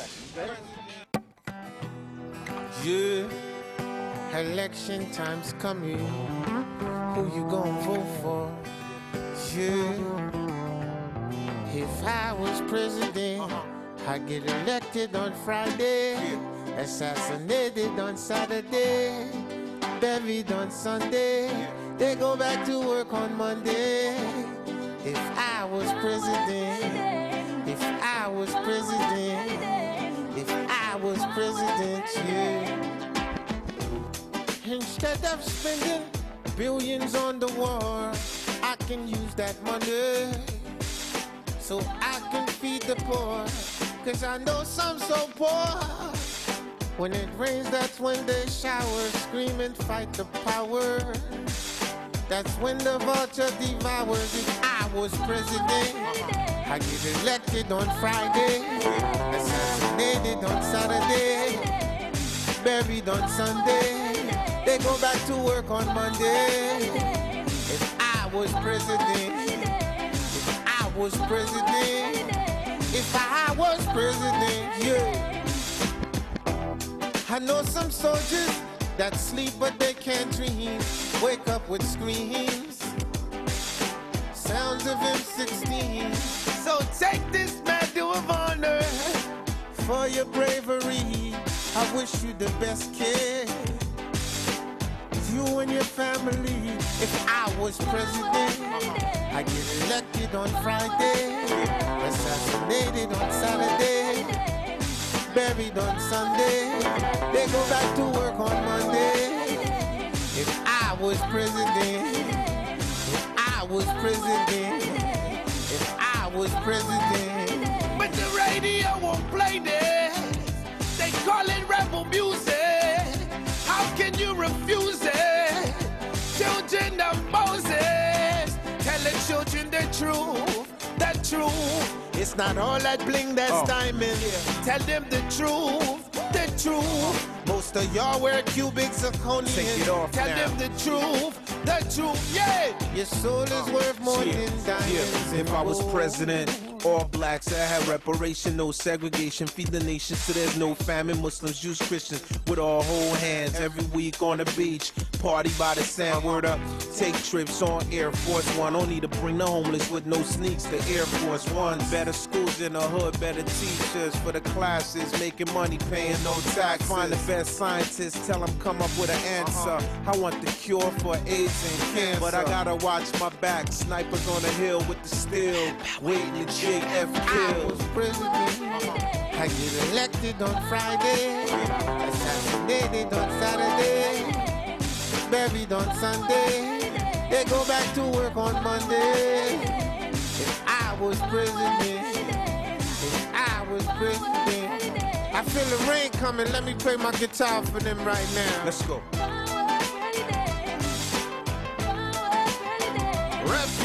Yeah, election time's coming. Who you gonna vote for? Yeah, if I was president, I'd get elected on Friday, assassinated on Saturday, buried on Sunday. They go back to work on Monday. If I was president, if I was president, if I was president, yeah. Instead of spending billions on the war, I can use that money so I can feed the poor. Cause I know some so poor. When it rains, that's when they shower, scream and fight the power. That's when the vulture devours. If I was president, I get elected on Friday, assassinated on Saturday, buried on Sunday. They go back to work on Monday. If I was president, if I was president, if I was president, yeah. I know some soldiers that sleep but they can't dream, wake up with screams, sounds of M16. So take this medal of honor for your bravery. I wish you the best, kid, you and your family. If I was president, I get elected on Friday, assassinated on Saturday, buried on Sunday. They go back to work on Monday. If I was president, if I was president, if I was president. But the radio won't play this. They call it rebel music. How can you refuse it? Children of Moses, tell the children the truth, the truth. It's not all that bling that's diamond. Tell them the truth, the truth. Most of y'all wear cubic zirconium. Take it off Tell now. them the truth, yeah. Your soul is worth more than diamonds. If I was president, all blacks, I have reparation, no segregation, feed the nation so there's no famine. Muslims, Jews, Christians, with all whole hands every week on the beach, party by the sand. Word up, take trips on Air Force One. Don't need to bring the homeless with no sneaks to Air Force One. Better schools in the hood, better teachers for the classes, making money, paying no tax. Find the best scientists, tell them come up with an answer. I want the cure for AIDS and cancer, but I gotta watch my back. Snipers on the hill with the steel, waiting to JF I was kill. president, I get elected on Friday, assassinated on Saturday, buried on Sunday. They go back to work on Monday. If I was president, if I was president. I feel the rain coming, let me play my guitar for them right now. Let's go. Rep